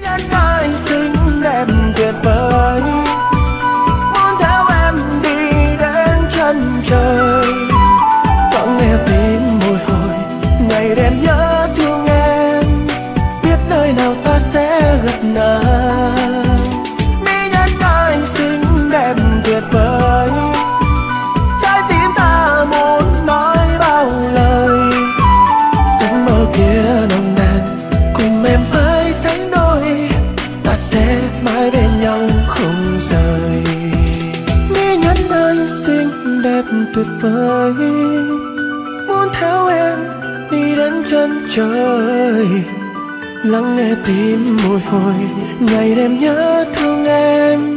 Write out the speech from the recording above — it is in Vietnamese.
nhân ơi xinh đẹp tuyệt vời, muốn theo em đi đến chân trời. Thoáng nghe tim bồi hồi, ngày đêm nhớ thương em, biết nơi nào ta sẽ gặp nàng. Mỹ nhân ơi xinh đẹp tuyệt vời, trái tim ta muốn nói bao lời. Giấc mơ kia nồng nàn, cùng em với sánh đôi, ta sẽ mãi bên nhau không rời. Mỹ nhân ơi xinh đẹp tuyệt vời, muốn theo em đi đến chân trời. Lắng nghe tim bồi hồi, ngày đêm nhớ thương em,